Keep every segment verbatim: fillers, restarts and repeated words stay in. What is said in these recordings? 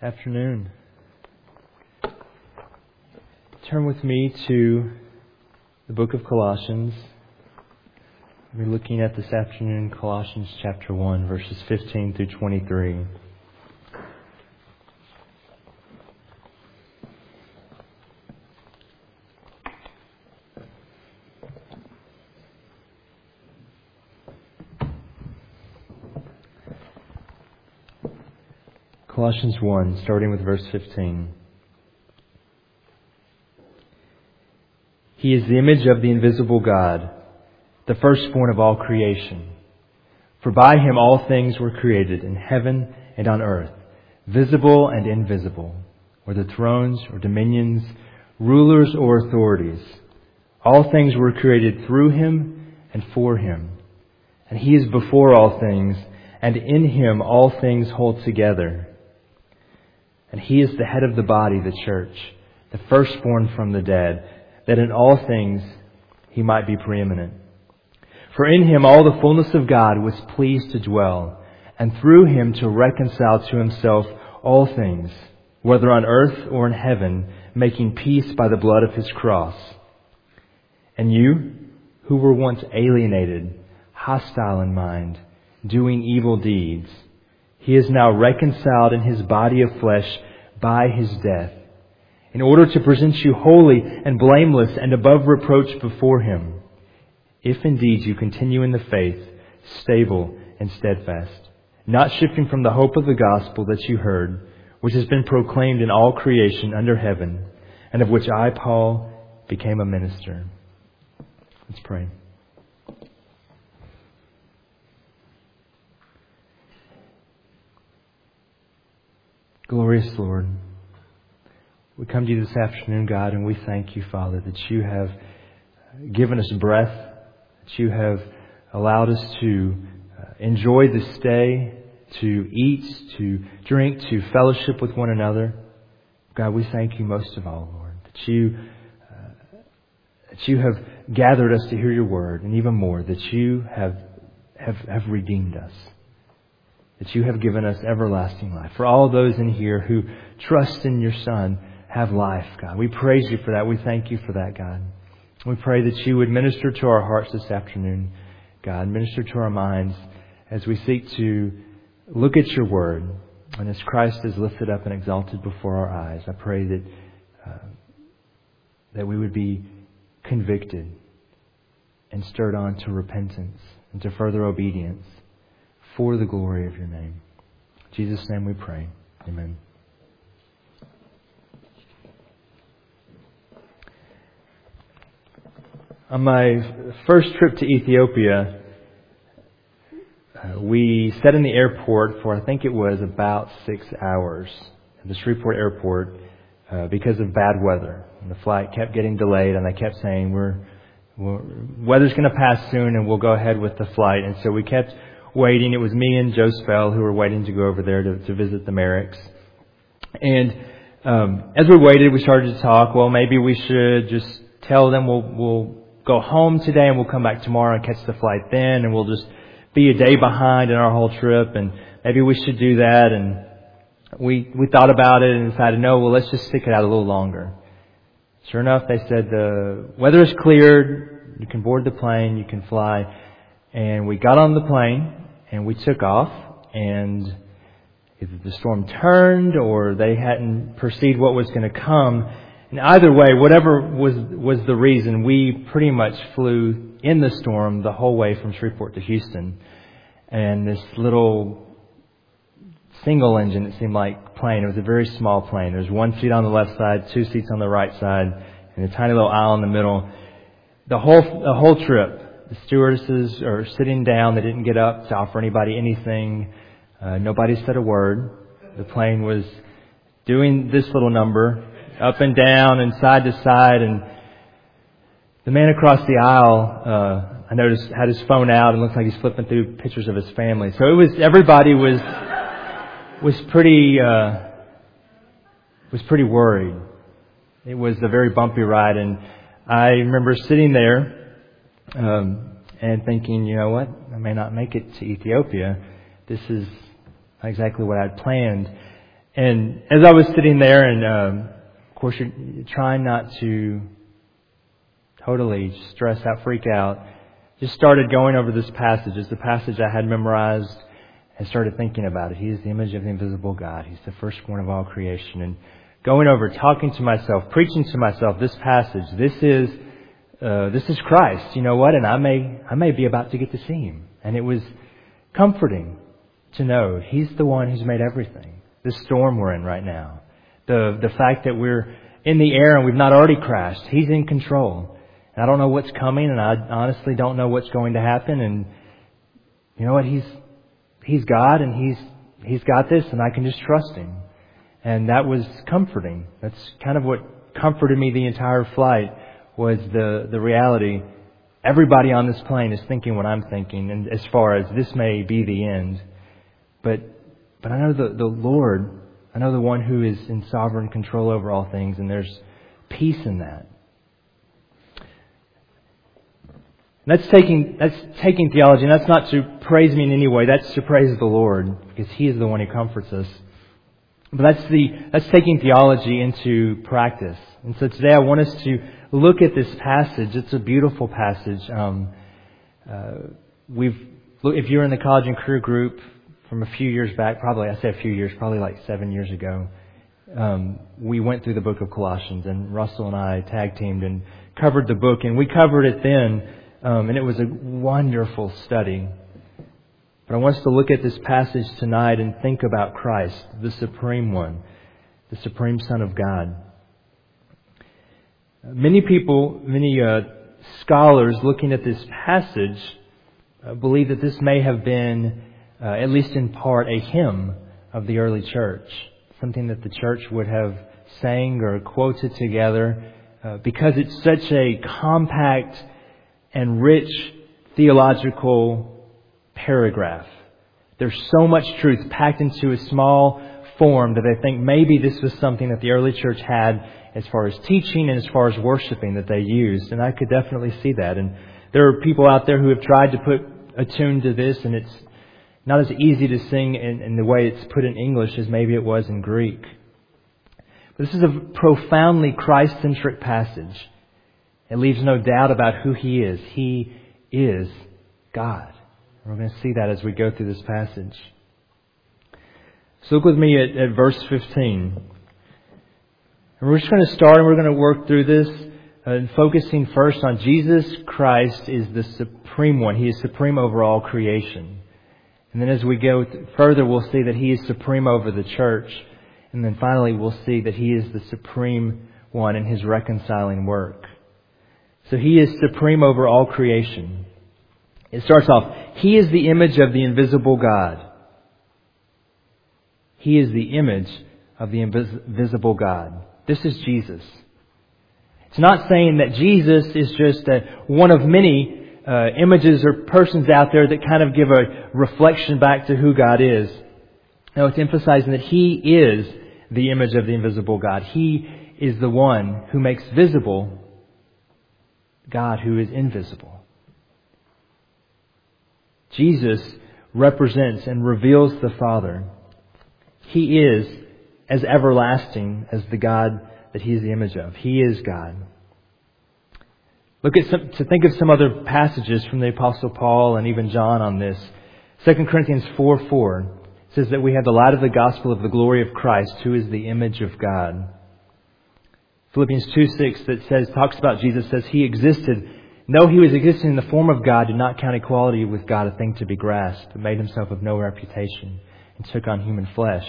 Afternoon. Turn with me to the book of Colossians. We're looking at this afternoon Colossians chapter one, verses fifteen through twenty-three. Colossians one, starting with verse fifteen. He is the image of the invisible God, the firstborn of all creation. For by Him all things were created in heaven and on earth, visible and invisible, whether thrones or dominions, rulers or authorities. All things were created through Him and for Him. And He is before all things, and in Him all things hold together. And He is the head of the body, the church, the firstborn from the dead, that in all things He might be preeminent. For in Him all the fullness of God was pleased to dwell, and through Him to reconcile to Himself all things, whether on earth or in heaven, making peace by the blood of His cross. And you, who were once alienated, hostile in mind, doing evil deeds, He is now reconciled in His body of flesh by His death, in order to present you holy and blameless and above reproach before Him, if indeed you continue in the faith, stable and steadfast, not shifting from the hope of the gospel that you heard, which has been proclaimed in all creation under heaven, and of which I, Paul, became a minister. Let's pray. Glorious Lord, we come to You this afternoon, God, and we thank You, Father, that You have given us breath, that You have allowed us to enjoy this day, to eat, to drink, to fellowship with one another. God, we thank You most of all, Lord, that You, uh, that You have gathered us to hear Your word, and even more, that You have, have, have redeemed us. That You have given us everlasting life. For all those in here who trust in Your Son have life, God. We praise You for that. We thank You for that, God. We pray that You would minister to our hearts this afternoon, God. Minister to our minds as we seek to look at Your word. And as Christ is lifted up and exalted before our eyes, I pray that, uh, that we would be convicted and stirred on to repentance and to further obedience, for the glory of Your name. In Jesus' name we pray. Amen. On my first trip to Ethiopia, uh, we sat in the airport for, I think it was about six hours at the Shreveport airport uh, because of bad weather. And the flight kept getting delayed, and they kept saying, we're, we're weather's going to pass soon and we'll go ahead with the flight. And so we kept waiting. It was me and Joe Spell who were waiting to go over there to, to visit the Merricks. And um, as we waited, we started to talk. Well, maybe we should just tell them we'll, we'll go home today and we'll come back tomorrow and catch the flight then, and we'll just be a day behind in our whole trip, and maybe we should do that. And we we thought about it and decided, no, well, let's just stick it out a little longer. Sure enough, they said the weather is cleared. You can board the plane. You can fly. And we got on the plane. And we took off, and either the storm turned or they hadn't perceived what was going to come. And either way, whatever was was the reason, we pretty much flew in the storm the whole way from Shreveport to Houston. And this little single engine, it seemed like, plane, it was a very small plane. There was one seat on the left side, two seats on the right side, and a tiny little aisle in the middle. The whole the whole trip, the stewardesses are sitting down. They didn't get up to offer anybody anything. Uh, nobody said a word. The plane was doing this little number, up and down and side to side. And the man across the aisle, uh, I noticed, had his phone out and looked like he's flipping through pictures of his family. So it was, everybody was, was pretty, uh, was pretty worried. It was a very bumpy ride. And I remember sitting there, Um, and thinking, you know what, I may not make it to Ethiopia. This is not exactly what I'd planned. And as I was sitting there, and um, of course you're trying not to totally stress out, freak out, just started going over this passage. It's the passage I had memorized and started thinking about it. He is the image of the invisible God. He's the firstborn of all creation. And going over, talking to myself, preaching to myself this passage. This is uh, this is Christ. You know what? And I may I may be about to get to see Him. And it was comforting to know He's the one who's made everything. This storm we're in right now, the the fact that we're in the air and we've not already crashed. He's in control. And I don't know what's coming, and I honestly don't know what's going to happen. And you know what? He's He's God, and He's He's got this, and I can just trust Him. And that was comforting. That's kind of what comforted me the entire flight, was the, the reality. Everybody on this plane is thinking what I'm thinking, and as far as this may be the end. But but I know the, the Lord, I know the one who is in sovereign control over all things, and there's peace in that. That's taking that's taking theology, and that's not to praise me in any way. That's to praise the Lord, because He is the one who comforts us. But that's the that's taking theology into practice. And so today I want us to look at this passage. It's a beautiful passage. Um, uh, we've if you're in the college and career group from a few years back, probably I say a few years, probably like seven years ago, um, we went through the book of Colossians, and Russell and I tag teamed and covered the book, and we covered it then. Um, and it was a wonderful study. But I want us to look at this passage tonight and think about Christ, the Supreme One, the Supreme Son of God. Many people, many uh, scholars looking at this passage uh, believe that this may have been, uh, at least in part, a hymn of the early church. Something that the church would have sang or quoted together uh, because it's such a compact and rich theological paragraph. There's so much truth packed into a small form that I think maybe this was something that the early church had as far as teaching and as far as worshiping that they used. And I could definitely see that. And there are people out there who have tried to put a tune to this, and it's not as easy to sing in, in the way it's put in English as maybe it was in Greek. But this is a profoundly Christ-centric passage. It leaves no doubt about who He is. He is God. We're going to see that as we go through this passage. So look with me at, at verse fifteen. And we're just going to start and we're going to work through this, uh, focusing first on Jesus Christ is the Supreme One. He is supreme over all creation. And then as we go further, we'll see that He is supreme over the church. And then finally, we'll see that He is the Supreme One in His reconciling work. So He is supreme over all creation. It starts off, He is the image of the invisible God. He is the image of the invisible God. This is Jesus. It's not saying that Jesus is just a, one of many uh, images or persons out there that kind of give a reflection back to who God is. No, it's emphasizing that He is the image of the invisible God. He is the one who makes visible God who is invisible. Jesus represents and reveals the Father. He is as everlasting as the God that He is the image of. He is God. Look at some, to think of some other passages from the Apostle Paul and even John on this. Second Corinthians four four says that we have the light of the gospel of the glory of Christ, who is the image of God. Philippians two six that says talks about Jesus, says He existed, though He was existing in the form of God, did not count equality with God a thing to be grasped, but made Himself of no reputation and took on human flesh.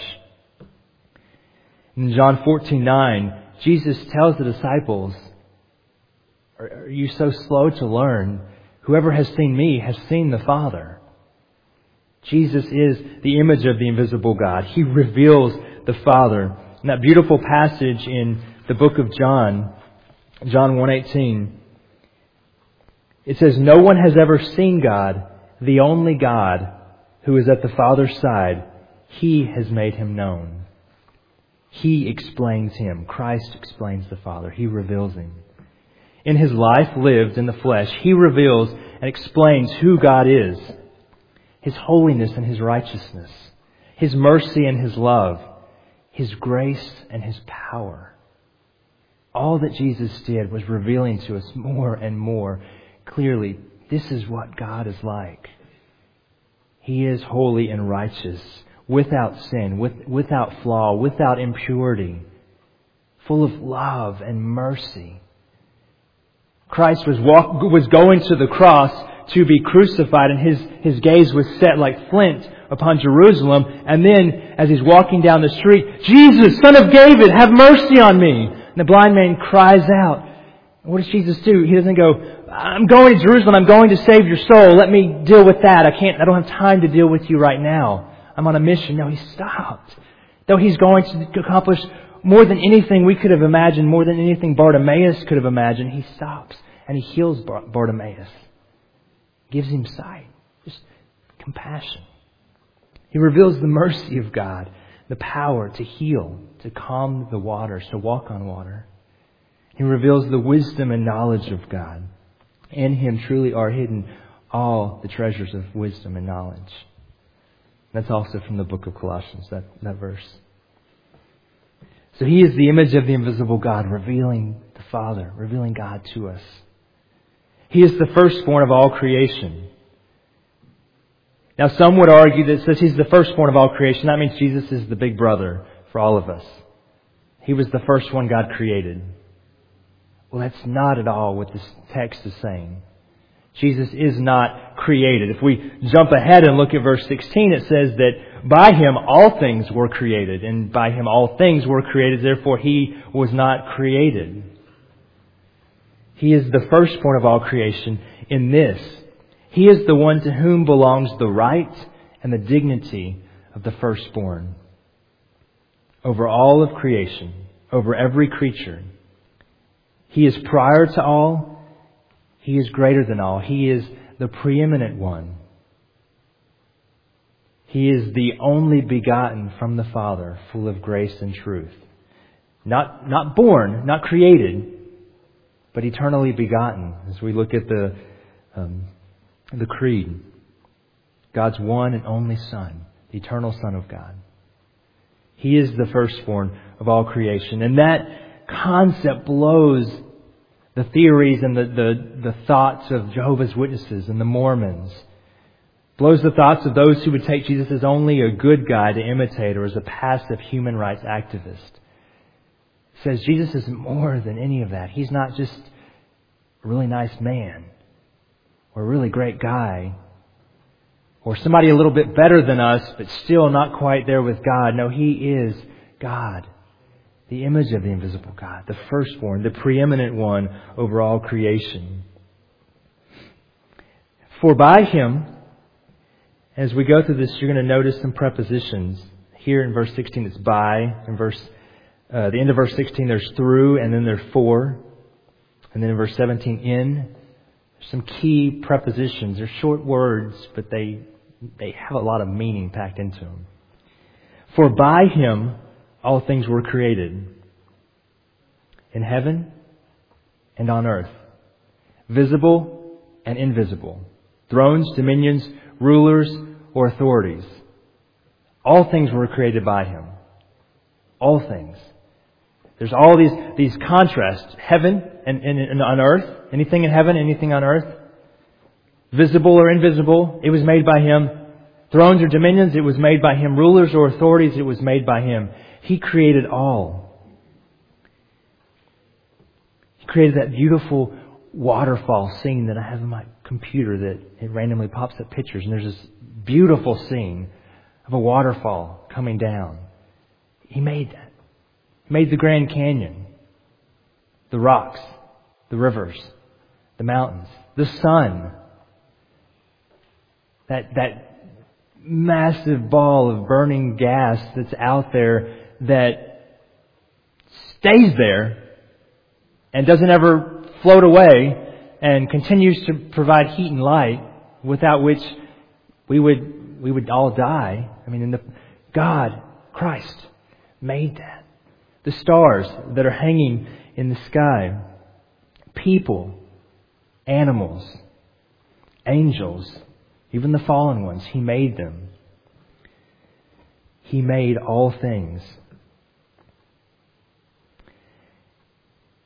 In John fourteen nine, Jesus tells the disciples, are, are you so slow to learn? Whoever has seen me has seen the Father. Jesus is the image of the invisible God. He reveals the Father. In that beautiful passage in the book of John, John one eighteen, it says, no one has ever seen God, the only God who is at the Father's side. He has made Him known. He explains Him. Christ explains the Father. He reveals Him. In His life lived in the flesh, He reveals and explains who God is. His holiness and His righteousness. His mercy and His love. His grace and His power. All that Jesus did was revealing to us more and more clearly, this is what God is like. He is holy and righteous, without sin, with, without flaw, without impurity, full of love and mercy. Christ was walk, was going to the cross to be crucified, and his, his gaze was set like flint upon Jerusalem. And then, as He's walking down the street, Jesus, Son of David, have mercy on me. And the blind man cries out. And what does Jesus do? He doesn't go, I'm going to Jerusalem, I'm going to save your soul, let me deal with that. I can't, I don't have time to deal with you right now. I'm on a mission. No, He stopped. Though He's going to accomplish more than anything we could have imagined, more than anything Bartimaeus could have imagined, He stops and He heals Bartimaeus. Gives him sight. Just compassion. He reveals the mercy of God, the power to heal, to calm the waters, to walk on water. He reveals the wisdom and knowledge of God. In Him truly are hidden all the treasures of wisdom and knowledge. That's also from the book of Colossians, that, that verse. So He is the image of the invisible God, revealing the Father, revealing God to us. He is the firstborn of all creation. Now some would argue that since He's the firstborn of all creation, that means Jesus is the big brother for all of us. He was the first one God created. Well, that's not at all what this text is saying. Jesus is not created. If we jump ahead and look at verse sixteen, it says that by Him all things were created, and by Him all things were created, therefore He was not created. He is the firstborn of all creation in this. He is the one to whom belongs the right and the dignity of the firstborn. Over all of creation, over every creature. He is prior to all. He is greater than all. He is the preeminent one. He is the only begotten from the Father, full of grace and truth. Not, not born, not created, but eternally begotten. As we look at the um, the creed, God's one and only Son, the eternal Son of God. He is the firstborn of all creation. And that concept blows the theories and the, the, the thoughts of Jehovah's Witnesses and the Mormons. Blows the thoughts of those who would take Jesus as only a good guy to imitate or as a passive human rights activist. Says Jesus is more than any of that. He's not just a really nice man or a really great guy or somebody a little bit better than us but still not quite there with God. No, He is God, the image of the invisible God, the firstborn, the preeminent one over all creation. For by Him, as we go through this, you're going to notice some prepositions. Here in verse sixteen, it's by. In verse Uh, the end of verse sixteen, there's through, and then there's for. And then in verse seventeen, in. There's some key prepositions. They're short words, but they they have a lot of meaning packed into them. For by Him all things were created, in heaven and on earth, visible and invisible, thrones, dominions, rulers, or authorities. All things were created by Him. All things. There's all these these contrasts. Heaven and, and, and on earth. Anything in heaven, anything on earth. Visible or invisible, it was made by Him. Thrones or dominions, it was made by Him. Rulers or authorities, it was made by Him. He created all. He created that beautiful waterfall scene that I have in my computer that it randomly pops up pictures. And there's this beautiful scene of a waterfall coming down. He made that. He made the Grand Canyon, the rocks, the rivers, the mountains, the sun. That, that massive ball of burning gas that's out there that stays there and doesn't ever float away and continues to provide heat and light, without which we would we would all die. I mean, in the God, Christ, made that. The stars that are hanging in the sky. People, animals, angels, even the fallen ones. He made them. He made all things.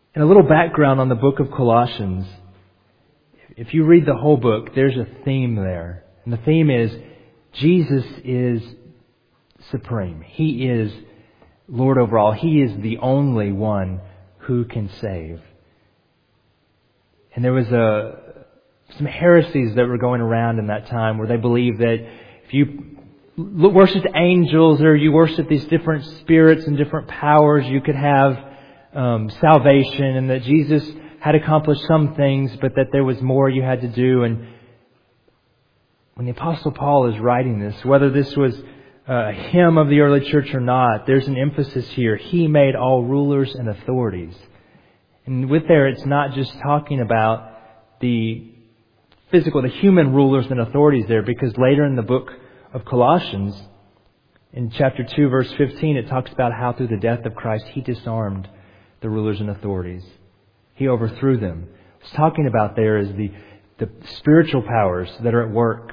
And a little background on the book of Colossians. If you read the whole book, there's a theme there. And the theme is Jesus is supreme. He is Lord over all. He is the only one who can save. And there was a some heresies that were going around in that time where they believed that if you worshiped angels or you worshiped these different spirits and different powers, you could have um, salvation, and that Jesus had accomplished some things, but that there was more you had to do. And when the Apostle Paul is writing this, whether this was a hymn of the early church or not, there's an emphasis here. He made all rulers and authorities. And with there, it's not just talking about the physical, the human rulers and authorities there, because later in the book of Colossians, in chapter two, verse fifteen, it talks about how through the death of Christ, He disarmed the rulers and authorities. He overthrew them. What's talking about there is the, the spiritual powers that are at work.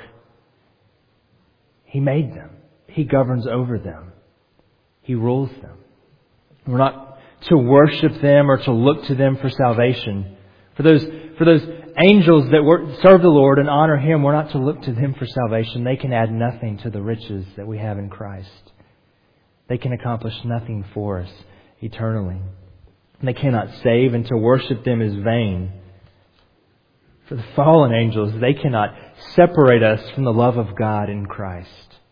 He made them. He governs over them. He rules them. We're not to worship them or to look to them for salvation. For those, for those angels that work, serve the Lord and honor Him, we're not to look to them for salvation. They can add nothing to the riches that we have in Christ. They can accomplish nothing for us eternally. And they cannot save, and to worship them is vain. For the fallen angels, they cannot separate us from the love of God in Christ.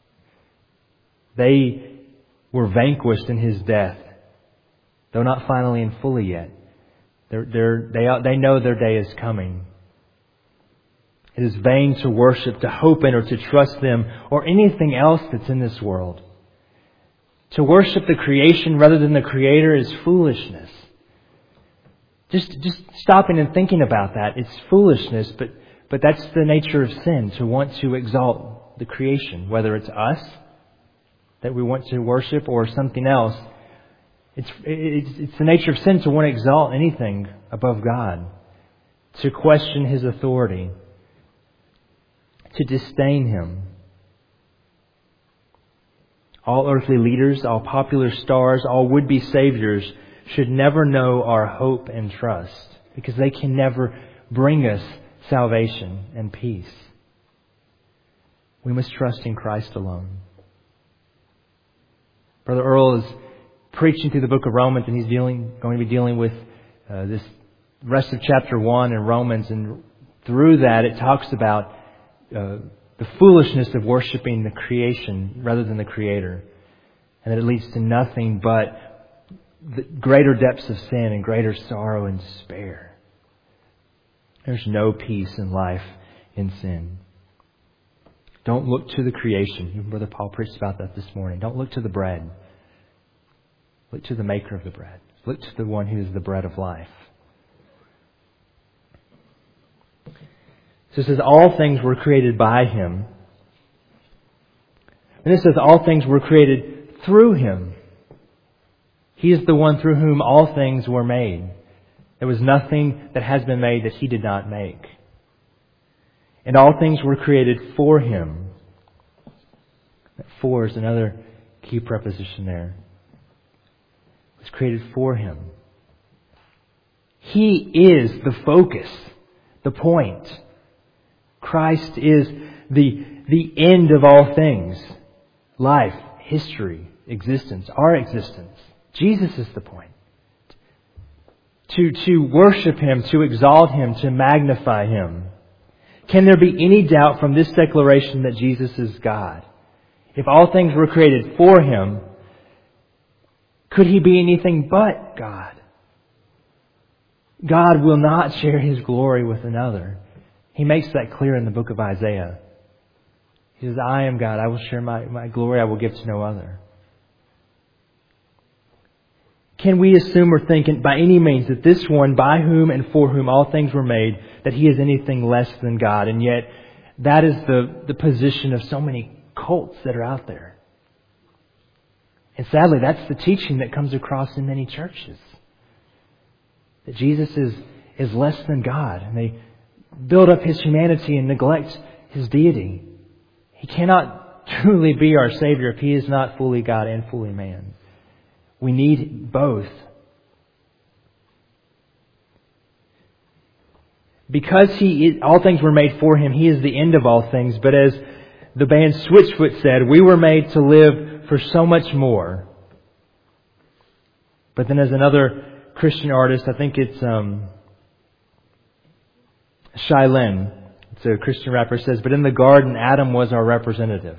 They were vanquished in His death, though not finally and fully yet. They're, they're, they, they know their day is coming. It is vain to worship, to hope in, or to trust them, or anything else that's in this world. To worship the creation rather than the Creator is foolishness. Just, just stopping and thinking about that, it's foolishness, but, but that's the nature of sin, to want to exalt the creation, whether it's us that we want to worship or something else. It's, it's, it's the nature of sin to want to exalt anything above God, to question His authority, to disdain Him. All earthly leaders, all popular stars, all would-be saviors should never know our hope and trust, because they can never bring us salvation and peace. We must trust in Christ alone. Brother Earl is preaching through the book of Romans, and he's dealing, going to be dealing with uh, this rest of chapter one in Romans, and through that it talks about uh, the foolishness of worshiping the creation rather than the Creator, and that it leads to nothing but the greater depths of sin and greater sorrow and despair. There's no peace in life in sin. Don't look to the creation. Even Brother Paul preached about that this morning. Don't look to the bread. Look to the maker of the bread. Look to the one who is the bread of life. So it says all things were created by Him. And it says all things were created through Him. He is the one through whom all things were made. There was nothing that has been made that He did not make. And all things were created for Him. That for is another key preposition there. It was created for Him. He is the focus, the point. Christ is the, the end of all things. Life, history, existence, our existence. Jesus is the point. To, to worship Him, to exalt Him, to magnify Him. Can there be any doubt from this declaration that Jesus is God? If all things were created for Him, could He be anything but God? God will not share His glory with another. He makes that clear in the book of Isaiah. He says, I am God. I will share my, my glory. I will give to no other. Can we assume or think by any means that this one, by whom and for whom all things were made, that He is anything less than God? And yet, that is the, the position of so many cults that are out there. And sadly, that's the teaching that comes across in many churches. That Jesus is, is less than God. And they build up His humanity and neglect His deity. He cannot truly be our Savior if He is not fully God and fully man. We need both. Because He is, all things were made for Him, He is the end of all things. But as the band Switchfoot said, we were made to live for so much more. But then as another Christian artist, I think it's um, Shai Linne, it's a Christian rapper, says, but in the garden, Adam was our representative.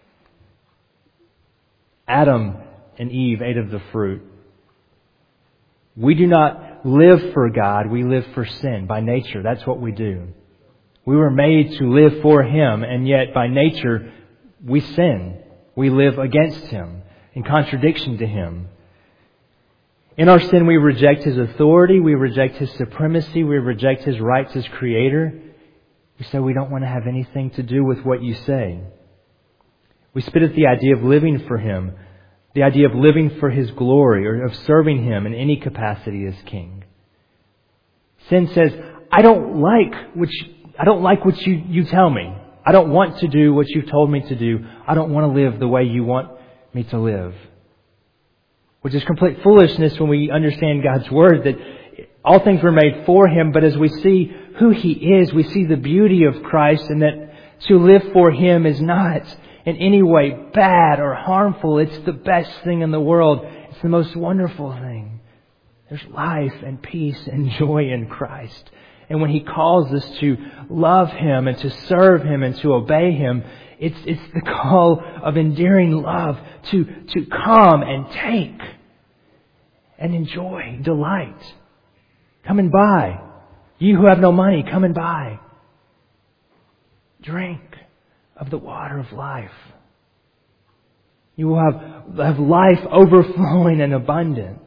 Adam and Eve ate of the fruit. We do not live for God, we live for sin. By nature, that's what we do. We were made to live for Him, and yet by nature, we sin. We live against Him, in contradiction to Him. In our sin, we reject His authority, we reject His supremacy, we reject His rights as Creator. We say we don't want to have anything to do with what you say. We spit at the idea of living for Him, the idea of living for His glory, or of serving Him in any capacity as King. Sin says, I don't like what you, I don't like what you, you tell me. I don't want to do what you've told me to do. I don't want to live the way you want me to live. Which is complete foolishness when we understand God's Word, that all things were made for Him, but as we see who He is, we see the beauty of Christ, and that to live for Him is not in any way bad or harmful. It's the best thing in the world. It's the most wonderful thing. There's life and peace and joy in Christ. And when He calls us to love Him and to serve Him and to obey Him, it's it's the call of endearing love to, to come and take and enjoy, delight. Come and buy. You who have no money, come and buy. Drink of the water of life. You will have, have life overflowing and abundant.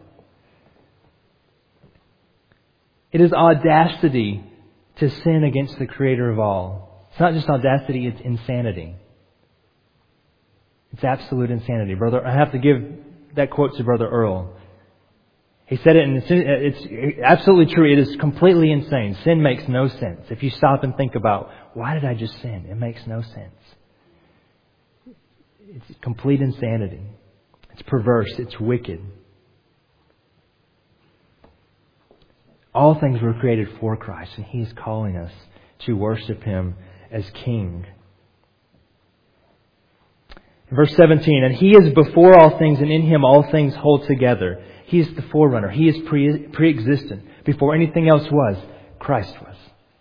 It is audacity to sin against the Creator of all. It's not just audacity, it's insanity. It's absolute insanity. Brother, I have to give that quote to Brother Earl. He said it, and it's, it's absolutely true. It is completely insane. Sin makes no sense. If you stop and think about, why did I just sin? It makes no sense. It's complete insanity. It's perverse. It's wicked. All things were created for Christ, and He is calling us to worship Him as King. Verse seventeen, and He is before all things, and in Him all things hold together. He is the forerunner. He is pre- pre-existent. Before anything else was, Christ was.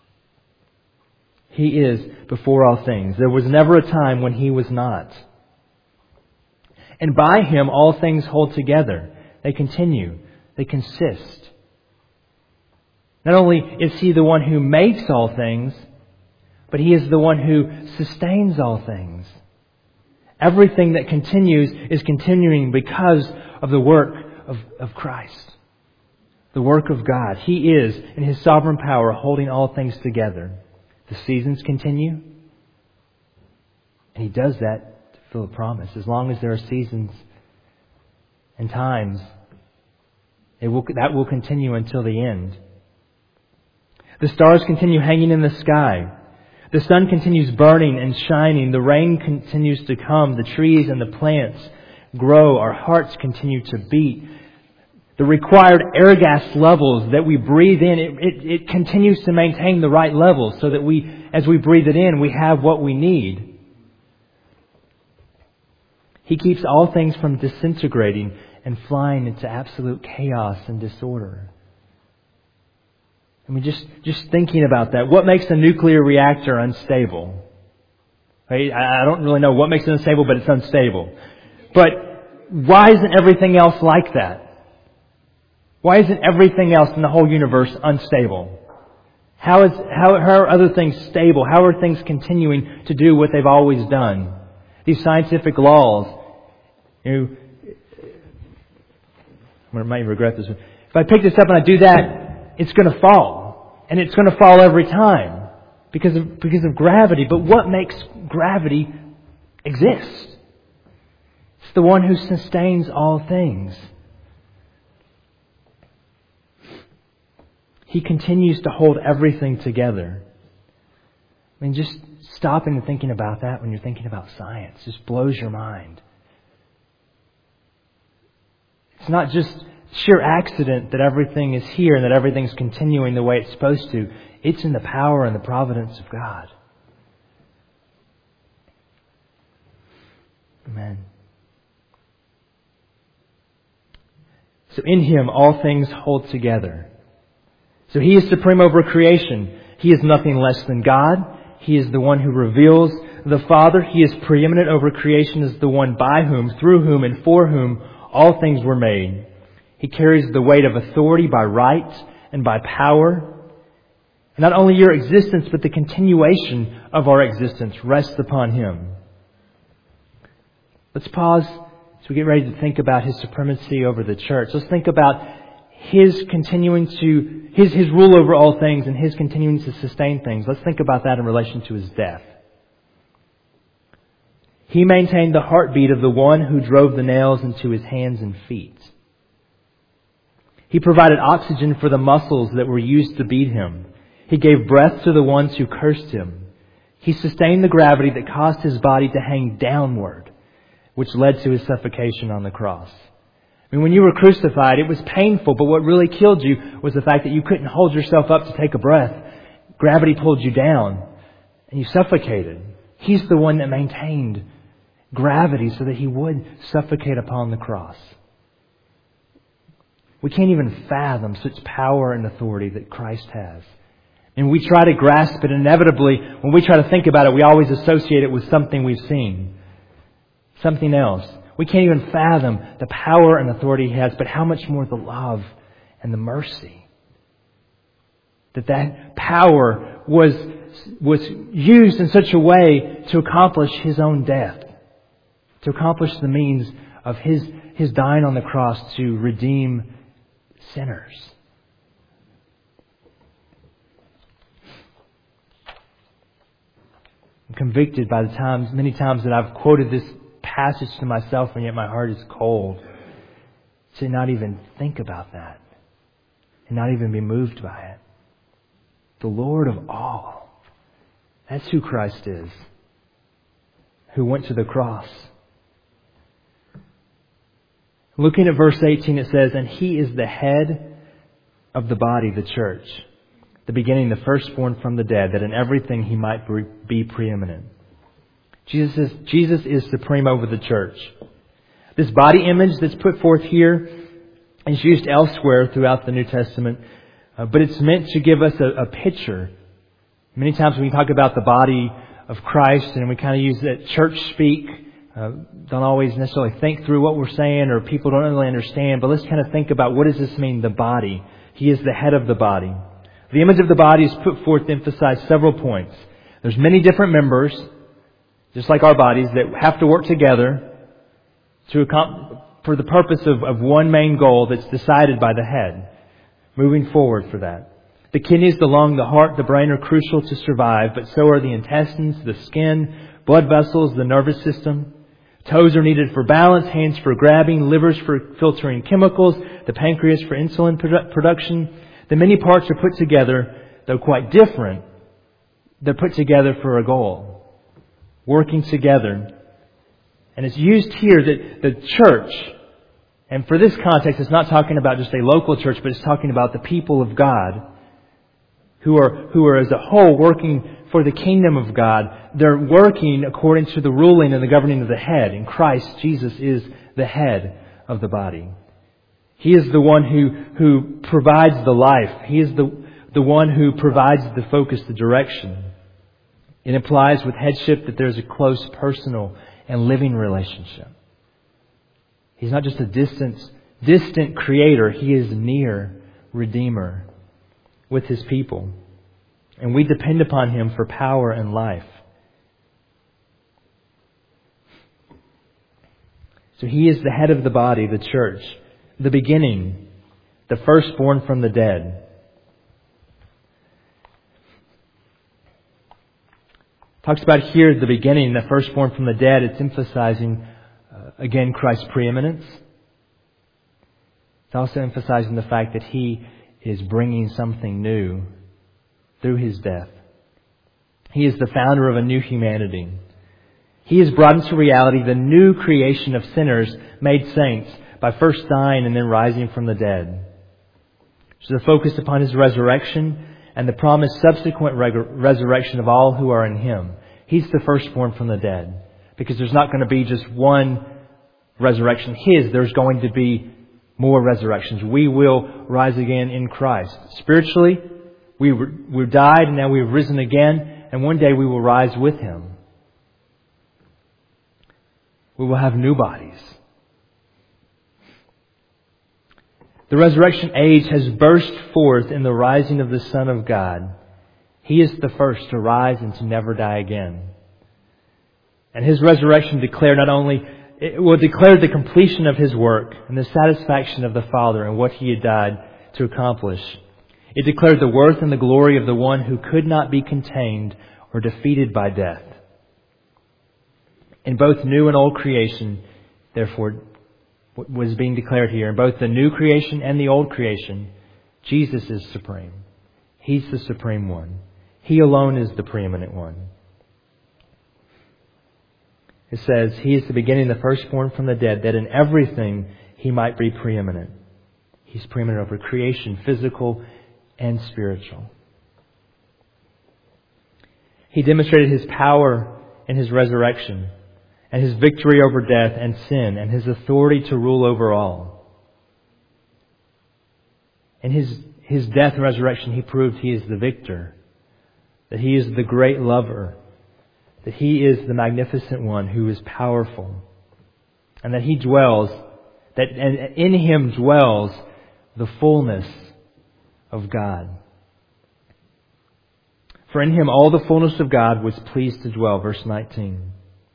He is before all things. There was never a time when He was not. And by Him all things hold together. They continue. They consist. Not only is He the one who makes all things, but He is the one who sustains all things. Everything that continues is continuing because of the work of, of Christ. The work of God. He is, in His sovereign power, holding all things together. The seasons continue. And He does that to fulfill a promise. As long as there are seasons and times, it will, that will continue until the end. The stars continue hanging in the sky. The sun continues burning and shining. The rain continues to come. The trees and the plants grow. Our hearts continue to beat. The required air gas levels that we breathe in, it, it, it continues to maintain the right levels so that we, as we breathe it in, we have what we need. He keeps all things from disintegrating and flying into absolute chaos and disorder. I mean, just, just thinking about that. What makes a nuclear reactor unstable? Right? I don't really know what makes it unstable, but it's unstable. But why isn't everything else like that? Why isn't everything else in the whole universe unstable? How is how, how are other things stable? How are things continuing to do what they've always done? These scientific laws. You know, I might regret this. If I pick this up and I do that, it's going to fall. And it's going to fall every time because of, because of gravity. But what makes gravity exist? It's the one who sustains all things. He continues to hold everything together. I mean, just stopping and thinking about that when you're thinking about science just blows your mind. It's not just sheer accident that everything is here and that everything's continuing the way it's supposed to. It's in the power and the providence of God. Amen. So in Him, all things hold together. So He is supreme over creation. He is nothing less than God. He is the one who reveals the Father. He is preeminent over creation as the one by whom, through whom, and for whom all things were made. He carries the weight of authority by right and by power. And not only your existence, but the continuation of our existence rests upon Him. Let's pause as we get ready to think about His supremacy over the church. Let's think about His continuing to, His, His rule over all things and His continuing to sustain things. Let's think about that in relation to His death. He maintained the heartbeat of the one who drove the nails into His hands and feet. He provided oxygen for the muscles that were used to beat Him. He gave breath to the ones who cursed Him. He sustained the gravity that caused His body to hang downward, which led to His suffocation on the cross. I mean, when you were crucified, it was painful, but what really killed you was the fact that you couldn't hold yourself up to take a breath. Gravity pulled you down, and you suffocated. He's the one that maintained gravity so that He would suffocate upon the cross. We can't even fathom such power and authority that Christ has. And we try to grasp it. Inevitably, when we try to think about it, we always associate it with something we've seen. Something else. We can't even fathom the power and authority He has, but how much more the love and the mercy. That that power was, was used in such a way to accomplish His own death. To accomplish the means of His, His dying on the cross to redeem sinners. I'm convicted by the times, many times that I've quoted this passage to myself, and yet my heart is cold to not even think about that and not even be moved by it. The Lord of all. That's who Christ is, who went to the cross. Looking at verse eighteen, it says, "And He is the head of the body, the church, the beginning, the firstborn from the dead, that in everything He might be preeminent." Jesus is, Jesus is supreme over the church. This body image that's put forth here is used elsewhere throughout the New Testament, uh, but it's meant to give us a, a picture. Many times when we talk about the body of Christ and we kind of use that church speak, uh, don't always necessarily think through what we're saying, or people don't really understand, but let's kind of think about, what does this mean, the body? He is the head of the body. The image of the body is put forth to emphasize several points. There's many different members, just like our bodies, that have to work together to accom- for the purpose of, of one main goal that's decided by the head. Moving forward for that. The kidneys, the lung, the heart, the brain are crucial to survive, but so are the intestines, the skin, blood vessels, the nervous system. Toes are needed for balance, hands for grabbing, livers for filtering chemicals, the pancreas for insulin produ- production. The many parts are put together, though quite different. They're put together for a goal. Working together. And it's used here that the church, and for this context, it's not talking about just a local church, but it's talking about the people of God who are, who are as a whole working for the kingdom of God. They're working according to the ruling and the governing of the head. In Christ, Jesus is the head of the body. He is the one who, who provides the life. He is the, the one who provides the focus, the direction. It implies with headship that there's a close personal and living relationship. He's not just a distant, distant creator. He is near Redeemer with His people. And we depend upon Him for power and life. So He is the head of the body, the church, the beginning, the firstborn from the dead. Talks about here at the beginning, the firstborn from the dead. It's emphasizing, uh, again, Christ's preeminence. It's also emphasizing the fact that He is bringing something new through His death. He is the founder of a new humanity. He has brought into reality the new creation of sinners made saints by first dying and then rising from the dead. So the focus upon His resurrection and the promised subsequent reg- resurrection of all who are in Him. He's the firstborn from the dead. Because there's not going to be just one resurrection. His, there's going to be more resurrections. We will rise again in Christ. Spiritually, we we died and now we've risen again. And one day we will rise with Him. We will have new bodies. The resurrection age has burst forth in the rising of the Son of God. He is the first to rise and to never die again. And His resurrection declared not only, it will declare the completion of His work and the satisfaction of the Father and what He had died to accomplish. It declared the worth and the glory of the one who could not be contained or defeated by death. In both new and old creation, therefore, what was being declared here, in both the new creation and the old creation, Jesus is supreme. He's the supreme one. He alone is the preeminent one. It says, He is the beginning, the firstborn from the dead, that in everything He might be preeminent. He's preeminent over creation, physical and spiritual. He demonstrated His power in His resurrection and His victory over death and sin and His authority to rule over all. In His, His death and resurrection, He proved He is the victor, that He is the great lover, that He is the magnificent one who is powerful, and that He dwells, that and in Him dwells the fullness of God. For in Him all the fullness of God was pleased to dwell. Verse nineteen.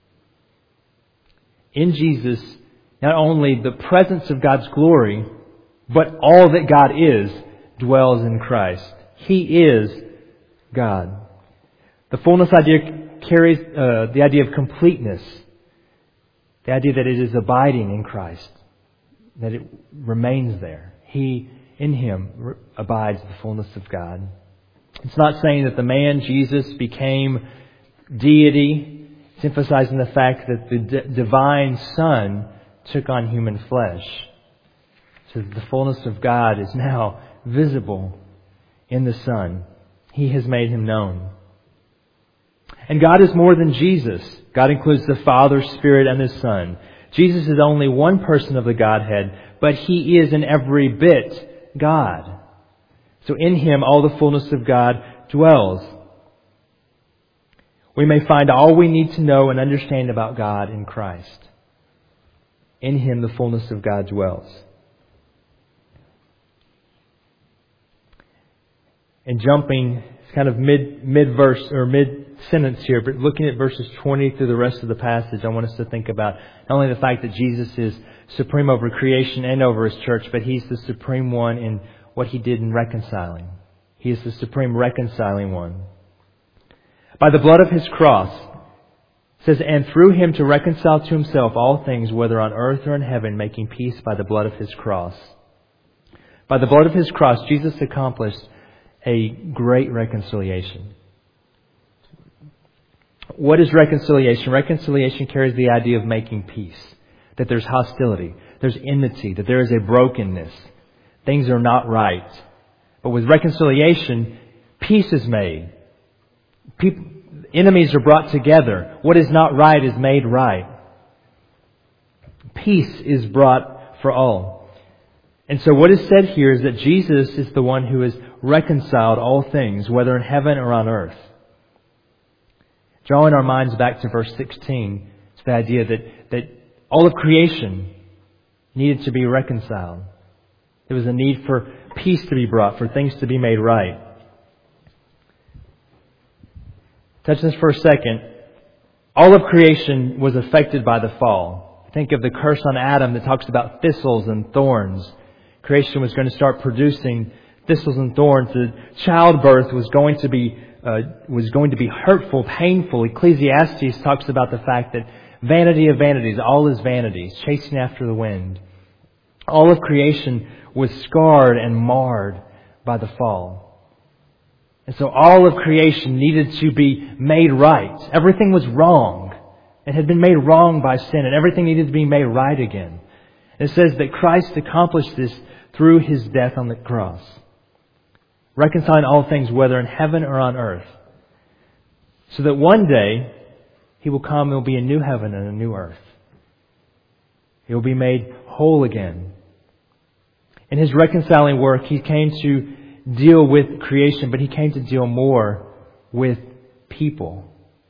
In Jesus, not only the presence of God's glory, but all that God is dwells in Christ. He is God. The fullness idea carries uh, the idea of completeness. The idea that it is abiding in Christ. That it remains there. He, in Him, re- abides the fullness of God. It's not saying that the man, Jesus, became deity. It's emphasizing the fact that the d- divine Son took on human flesh. So that the fullness of God is now visible in the Son. He has made Him known. And God is more than Jesus. God includes the Father, Spirit, and the Son. Jesus is only one person of the Godhead, but He is in every bit God. So in Him all the fullness of God dwells. We may find all we need to know and understand about God in Christ. In Him the fullness of God dwells. And jumping, it's kind of mid mid verse or mid sentence here, but looking at verses twenty through the rest of the passage, I want us to think about not only the fact that Jesus is supreme over creation and over His church, but He's the supreme one in what He did in reconciling. He is the supreme reconciling one. By the blood of His cross, it says, and through Him to reconcile to Himself all things, whether on earth or in heaven, making peace by the blood of His cross. By the blood of His cross, Jesus accomplished a great reconciliation. What is reconciliation? Reconciliation carries the idea of making peace. That there's hostility, there's enmity, that there is a brokenness. Things are not right. But with reconciliation, peace is made. People, enemies are brought together. What is not right is made right. Peace is brought for all. And so what is said here is that Jesus is the one who has reconciled all things, whether in heaven or on earth. Drawing our minds back to verse sixteen, it's the idea that, that all of creation needed to be reconciled. There was a need for peace to be brought, for things to be made right. Touch this for a second. All of creation was affected by the fall. Think of the curse on Adam that talks about thistles and thorns. Creation was going to start producing thistles and thorns. The childbirth was going to be uh, was going to be hurtful, painful. Ecclesiastes talks about the fact that vanity of vanities, all is vanity, chasing after the wind. All of creation was scarred and marred by the fall. And so all of creation needed to be made right. Everything was wrong. It had been made wrong by sin, and everything needed to be made right again. And it says that Christ accomplished this through His death on the cross, reconciling all things, whether in heaven or on earth, so that one day He will come and there will be a new heaven and a new earth. It will be made whole again. In His reconciling work, He came to deal with creation, but He came to deal more with people.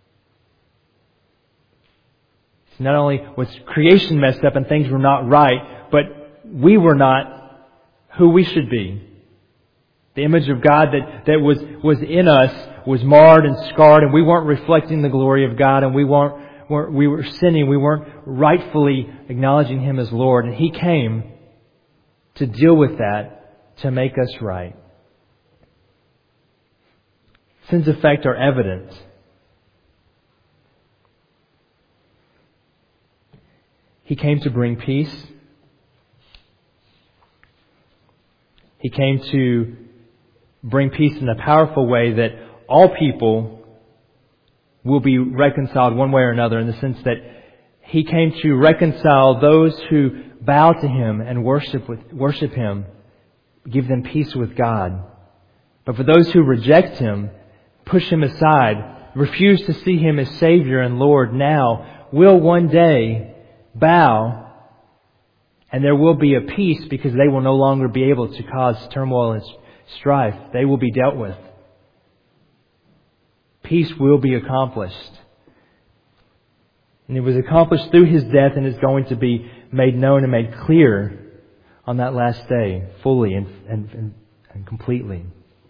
So not only was creation messed up and things were not right, but we were not who we should be. The image of God that, that was, was in us was marred and scarred, and we weren't reflecting the glory of God, and we weren't, weren't we were sinning. We weren't rightfully acknowledging Him as Lord. And He came to deal with that, to make us right. Sin's effect are evident. He came to bring peace. He came to bring peace in a powerful way that all people will be reconciled one way or another, in the sense that He came to reconcile those who bow to Him and worship with, worship Him, give them peace with God. But for those who reject Him, push Him aside, refuse to see Him as Savior and Lord now, will one day bow, and there will be a peace, because they will no longer be able to cause turmoil and strife. They will be dealt with. Peace will be accomplished. And it was accomplished through His death, and is going to be made known and made clear on that last day, fully and, and, and completely.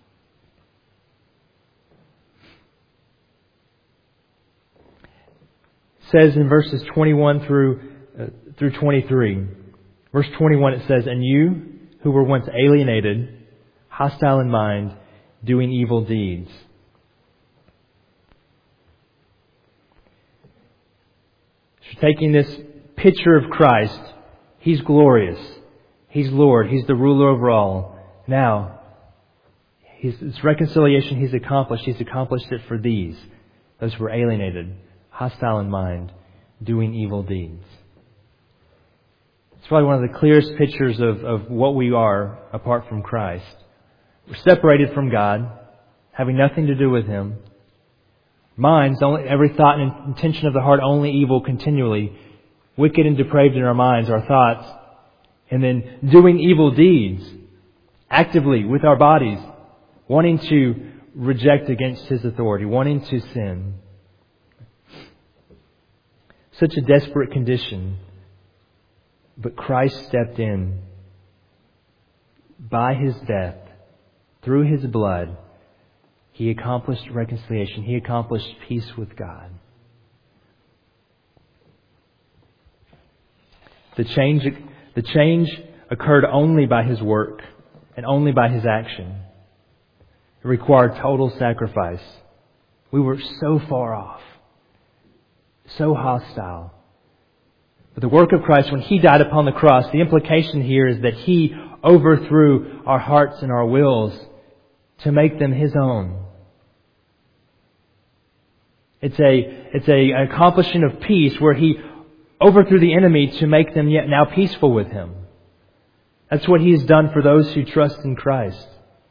It says in verses twenty-one through uh, through twenty-three. Verse twenty-one, it says, "And you who were once alienated, hostile in mind, doing evil deeds." So taking this picture of Christ, He's glorious. He's Lord. He's the ruler over all. Now, His, His reconciliation He's accomplished. He's accomplished it for these, those who were alienated, hostile in mind, doing evil deeds. It's probably one of the clearest pictures of, of what we are apart from Christ. We're separated from God, having nothing to do with Him. Minds, only every thought and intention of the heart, only evil continually. Wicked and depraved in our minds, our thoughts. And then doing evil deeds, actively with our bodies, wanting to reject against His authority, wanting to sin. Such a desperate condition. But Christ stepped in by His death, through His blood. He accomplished reconciliation. He accomplished peace with God. The change, the change occurred only by His work and only by His action. It required total sacrifice. We were so far off, so hostile. But the work of Christ, when He died upon the cross, the implication here is that He overthrew our hearts and our wills to make them His own. It's a, it's a an accomplishing of peace where He overthrew the enemy to make them yet now peaceful with Him. That's what He has done for those who trust in Christ.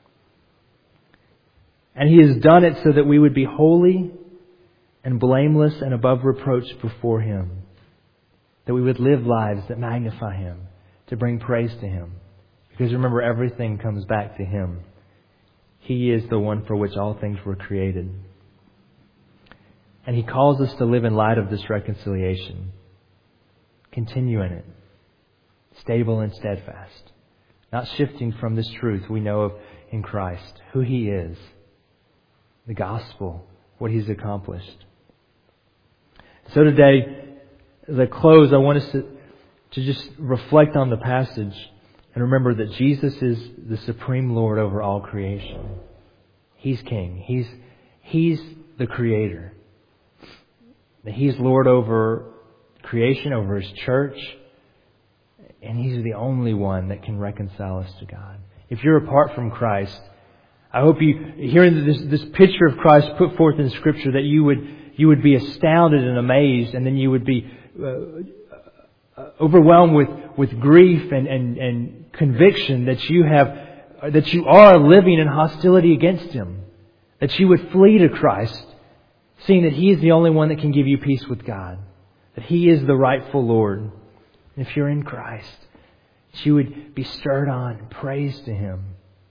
And He has done it so that we would be holy and blameless and above reproach before Him. That we would live lives that magnify Him, to bring praise to Him. Because remember, everything comes back to Him. He is the one for which all things were created. And He calls us to live in light of this reconciliation. Continue in it. Stable and steadfast. Not shifting from this truth we know of in Christ. Who He is. The gospel. What He's accomplished. So today, as I close, I want us to, to just reflect on the passage and remember that Jesus is the supreme Lord over all creation. He's King. He's, He's the Creator. He's Lord over creation, over His church. And He's the only one that can reconcile us to God. If you're apart from Christ, I hope you, hearing this, this picture of Christ put forth in Scripture, that you would, you would be astounded and amazed, and then you would be uh, overwhelmed with, with grief and, and, and conviction that you have, that you are living in hostility against Him, that you would flee to Christ, seeing that He is the only one that can give you peace with God, that He is the rightful Lord. And if you're in Christ, that you would be stirred on and praise to Him.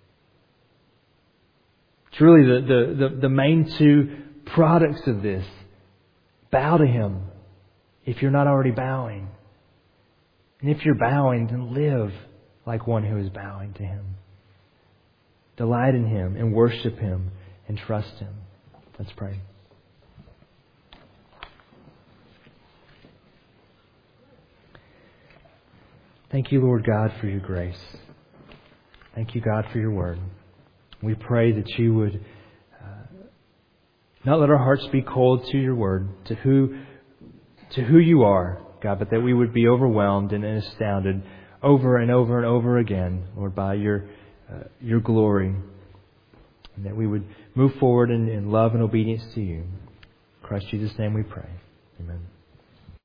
It's really the, the, the, the main two products of this. Bow to Him if you're not already bowing. And if you're bowing, then live like one who is bowing to Him. Delight in Him and worship Him and trust Him. Let's pray. Thank you, Lord God, for your grace. Thank you, God, for your word. We pray that you would uh, not let our hearts be cold to your word, to who, to who you are, God, but that we would be overwhelmed and astounded over and over and over again, Lord, by your uh, your glory, and that we would move forward in, in love and obedience to you. In Christ Jesus' name we pray. Amen.